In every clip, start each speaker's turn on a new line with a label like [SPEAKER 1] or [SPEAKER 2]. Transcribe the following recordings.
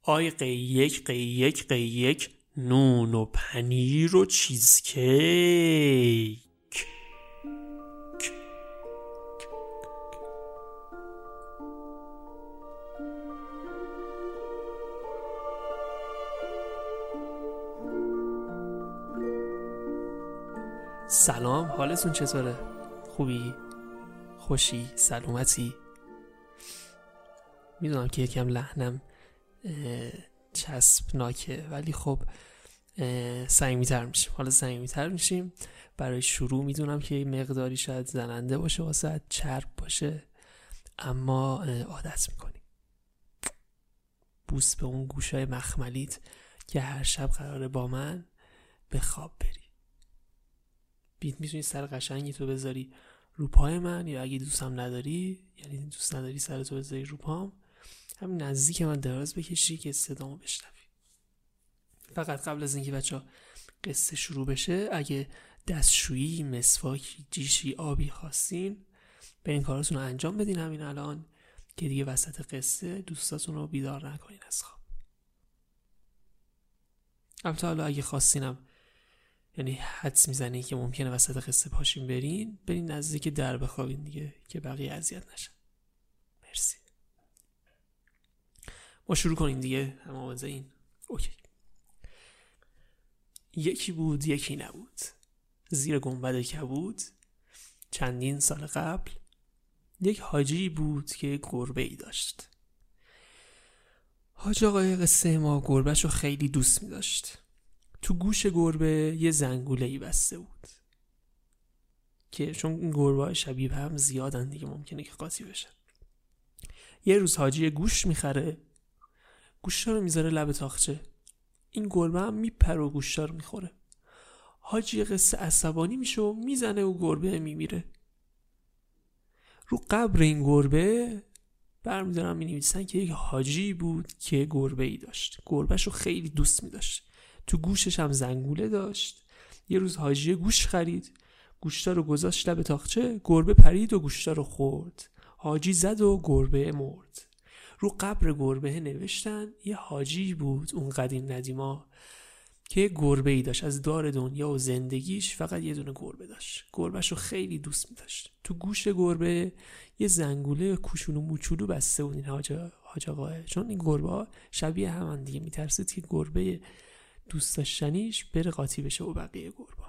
[SPEAKER 1] آی قیک قیک قیک، نون و پنیر و چیزکیک. سلام، حالتون چطوره؟ خوبی؟ خوشی؟ سلامتی؟ میدونم که یکم لحنم چسبناکه، ولی خب صمیمی‌تر میشیم. برای شروع میدونم که مقداری شاید زننده باشه، واسه چرب باشه، اما عادت میکنی. بوس به اون گوشای مخملیت که هر شب قراره با من به خواب بری. میتونی سر قشنگی تو بذاری رو پای من، یا اگه دوستم نداری، یعنی دوست نداری سر تو بذاری رو پام، همین نزدیک من دراز بکشی که صدامو بشنوی. فقط قبل از اینکه بچه‌ها قصه شروع بشه، اگه دستشویی، مسواکی، جیشی، آبی خواستین، به این کاراتون رو انجام بدین همین الان، که دیگه وسط قصه دوستاتون رو بیدار نکنین از خواب. البته حالا اگه خواستینم، یعنی حدس میزنین که ممکنه وسط قصه پاشین برین نزدیک در بخوابین دیگه، که بقیه اذیت نشن. مرسی. ما شروع کنیم دیگه، هم آماده این؟ اوکی. یکی بود یکی نبود، زیر گنبد کبود، چندین سال قبل یک حاجی بود که گربه ای داشت. حاج آقای قصه ما گربهشو خیلی دوست می داشت. تو گوش گربه یه زنگوله‌ای بسته بود، که چون این گربه‌ها شبیه به هم زیادن دیگه، ممکنه که قاطی بشن. یه روز حاجی گوشت میخره، گوشتا رو میذاره لب تاقچه. این گربه هم میپره و گوشتا رو میخوره. حاجی قصه عصبانی میشه و میزنه و گربه میمیره. رو قبر این گربه برمیدارن مینویسن که یک حاجی بود که گربه ای داشت. گربهش رو خیلی دوست میداشت. تو گوشش هم زنگوله داشت. یه روز حاجی گوشت خرید، گوشتا رو گذاشت لب تاقچه، گربه پرید و گوشتا رو خورد. حاجی زد و گربه مرد. رو قبر گربه نوشتن یه حاجی بود اون قدیم ندیما که گربه ای داشت. از دار دنیا و زندگیش فقط یه دونه گربه داشت. گربهشو خیلی دوست می داشت. تو گوش گربه یه زنگوله کوچولو موچولو بسته بود این حاج آقاه، چون این گربه ها شبیه هم دیگه، میترسید که گربه دوست داشتنیش بره قاطی بشه و بقیه گربه.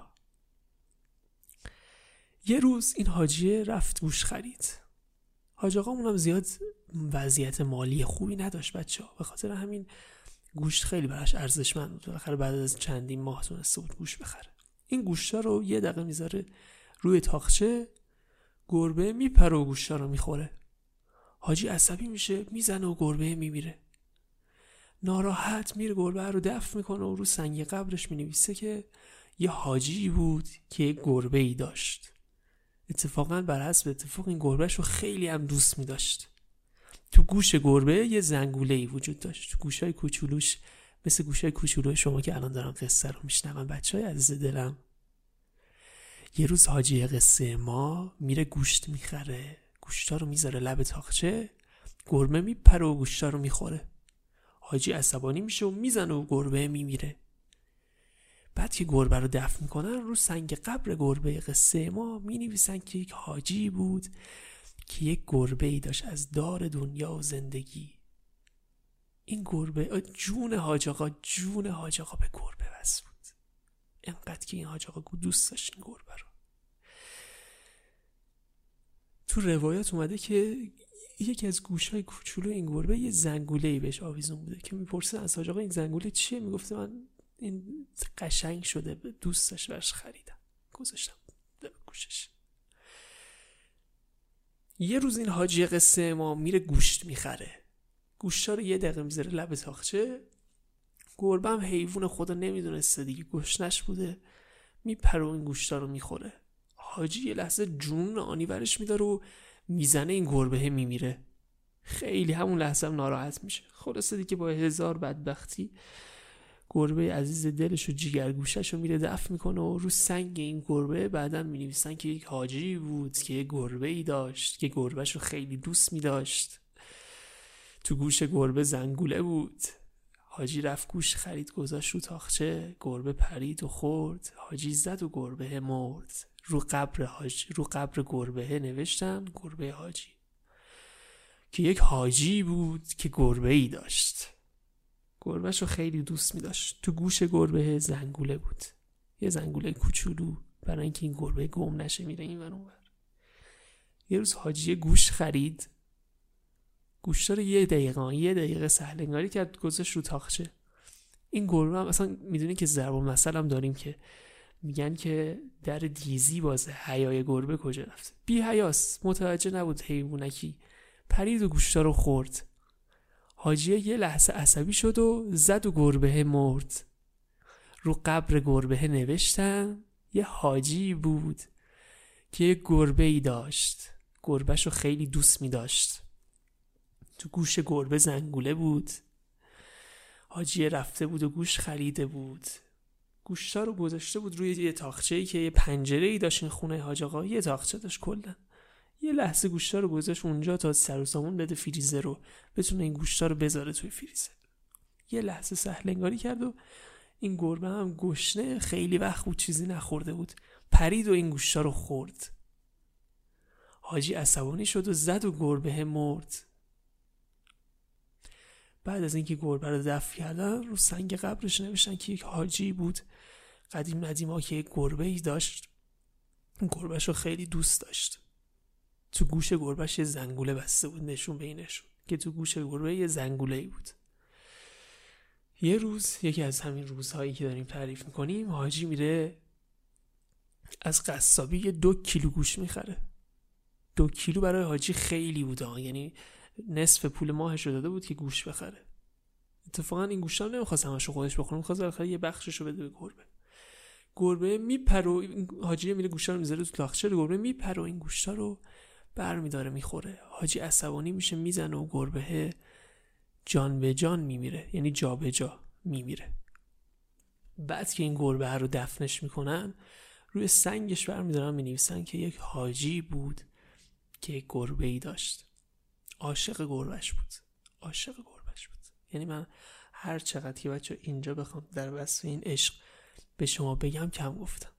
[SPEAKER 1] یه روز این حاجیه رفت گوش خرید. حاج آقا اونم زیاد وضعیت مالی خوبی نداشت بچه‌ها، به خاطر همین گوشت خیلی براش ارزشمند بود. بالاخره بعد از چندین ماه تونسته بود گوشت بخره. این گوشتا رو یه دقیقه میذاره روی تاقچه، گربه میپره و گوشتا رو میخوره. حاجی عصبی میشه، میزنه و گربه میمیره. ناراحت میره گربه رو دفن میکنه و رو سنگ قبرش مینویسه که یه حاجی بود که گربه ای داشت. اتفاقاً بر حسب اتفاق این گربهش رو خیلی هم دوست می داشت. تو گوش گربه یه زنگوله‌ای وجود داشت. تو گوشای کوچولوش، مثل گوشای کوچولو شما که الان دارن قصه رو میشنون بچهای عزیز دلم، یه روز حاجی قصه ما میره گوشت میخره، گوشتا رو میذاره لب تاقچه، گربه میپره و گوشتا رو میخوره. حاجی عصبانی میشه و میزنه و گربه میمیره. بعد که گربه رو دفن میکنن، رو سنگ قبر گربه قصه ما مینویسن که یک حاجی بود که یک گربه ای داشت از دار دنیا و زندگی. این گربه جون حاج آقا به گربه وصل بود، انقدر که این حاج آقا دوست داشت این گربه رو. تو روایات اومده که یکی از گوشای کوچولو این گربه یه زنگوله‌ای بهش آویزون بوده، که میپرسه از حاج آقا این زنگوله چیه؟ میگفته من این قشنگ شده، دوست داشت برش خریدم، گذاشتم لب گوشش. یه روز این حاجی قصه ما میره گوشت میخره، گوشتا رو یه دقیقه میذاره لب تاقچه، گربه هم حیوان خدا نمیدونسته دیگه، گشنش بوده، میپره و این گوشتا رو میخوره. حاجی یه لحظه جنون آنی ورش میداره و میزنه، این گربه میمیره. خیلی همون لحظه هم ناراحت میشه. خلاصه دیگه با هزار بدبختی گربه عزیز دلش و جیگرگوشش رو میره دفن میکنه و رو سنگ این گربه بعداً مینویسن که یک حاجی بود که گربه ای داشت که گربهش رو خیلی دوست میداشت. تو گوش گربه زنگوله بود. حاجی رفت گوشت خرید گذاشت رو تاخچه، گربه پرید و خورد، حاجی زد و گربه مرد. رو قبر گربه نوشتن گربه حاجی، که یک حاجی بود که گربه ای داشت. گربهشو خیلی دوست می داشت. تو گوش گربه زنگوله بود، یه زنگوله کوچولو، برای اینکه این گربه گم نشه میره این ور اون ور. یه روز حاجی گوشت خرید، گوشتا رو یه دقیقه سهلنگاری کرد گذاشت رو تاخچه. این گربه هم اصلا میدونی که ضرب المثل هم داریم که میگن که در دیزی بازه، حیای گربه کجا رفته؟ بی حیاست، متوجه نبود حیوانکی، پرید و گوشتا رو خورد. حاجی یه لحظه عصبی شد و زد و گربه مرد. رو قبر گربه نوشتن یه حاجی بود که یه گربه ای داشت، گربهشو خیلی دوست می داشت. تو گوش گربه زنگوله بود. حاجی رفته بود و گوش خریده بود، گوشتا رو گذاشته بود روی یه تاخچه‌ای که یه پنجره‌ای داشت. این خونه حاج آقا یه تاخچه داشت کلا. یه لحظه گوشتا رو گذاشت اونجا تا سر و سامون بده فریزر رو بتونه این گوشتا رو بذاره توی فریزر. یه لحظه سهلنگاری کرد و این گربه هم گشنه، خیلی وقت بود چیزی نخورده بود، پرید و این گوشتا رو خورد. حاجی عصبانی شد و زد و گربه مرد. بعد از اینکه گربه رو دفن کردن، رو سنگ قبرش نوشتن که یک حاجی بود قدیم ندیما که یک گربه ای داشت، گربهش رو خیلی دوست داشت. تو گوش گربهش یه زنگوله بسته بود، نشون به اینشون که تو گوش گربه یه زنگوله ای بود. یه روز، یکی از همین روزهایی که داریم تعریف میکنیم، حاجی میره از قصابی 2 کیلو گوشت میخره. 2 کیلو برای حاجی خیلی بود، یعنی نصف پول ماهش رو داده بود که گوشت بخره. اتفاقا این گوشت هم نمیخواست همشو خودش بخوره، میخواست بالاخره یه بخششو بده به گربه. گربه میپره و حاجی میره گوشتا رو میذاره تو تاخچه، گربه میپره و این گوشتا رو برمیداره میخوره. حاجی عصبانی میشه، میزنه و گربه جان به جان میمیره، یعنی جا به جا میمیره. بعد که این گربه رو دفنش میکنن، روی سنگش برمیدارن مینویسن که یک حاجی بود که یک گربه ای داشت. عاشق گربهش بود. یعنی من هر چقدر که بچه اینجا بخوام در وصف این عشق به شما بگم کم گفتم.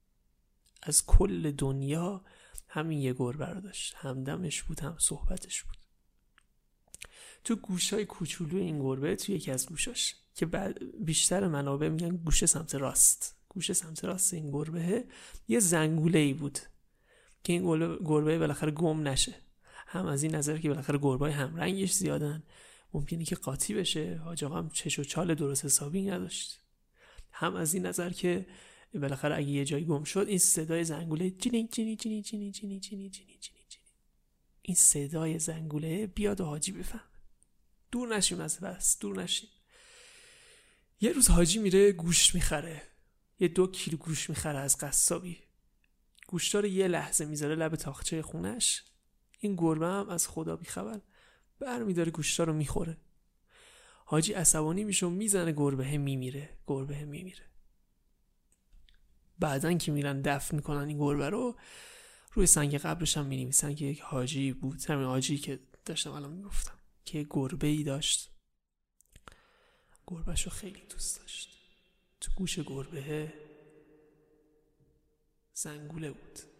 [SPEAKER 1] از کل دنیا همین یه گربه رو داشت، همدمش بود هم صحبتش بود. تو گوشای کوچولو این گربه، تو یکی از گوشاش که بیشتر منابع میگن گوش سمت راست این گربه یه زنگوله ای بود که این گربه بالاخره گم نشه. هم از این نظر که بالاخره گربه‌های هم رنگش زیادن، ممکنه که قاطی بشه، حاج آقا هم چش و چال درست حسابی نداشت. هم از این نظر که بالاخره اگه یه جایی گم شد، این صدای زنگوله چینی چینی چینی چینی چینی چینی چینی چینی، این صدای زنگوله بیاد و حاجی بفهم. دور نشیم از بس، دور نشیم. یه روز حاجی میره گوشت میخره، یه 2 کیلو گوشت میخره از قصابی. گوشتا رو یه لحظه میذاره لب تاخچه خونش. این گربه هم از خدا بیخبر برمیداره گوشتا رو میخوره. حاجی عصبانی میشه و میزنه، گربه میمیره. بعدن که میرن دفن میکنن این گربه رو، روی سنگ قبرش هم مینویسن که یک حاجی بود، همین حاجی که داشتم الان میگفتم، که گربه ای داشت، گربهشو خیلی دوست داشت. تو گوش گربه زنگوله بود.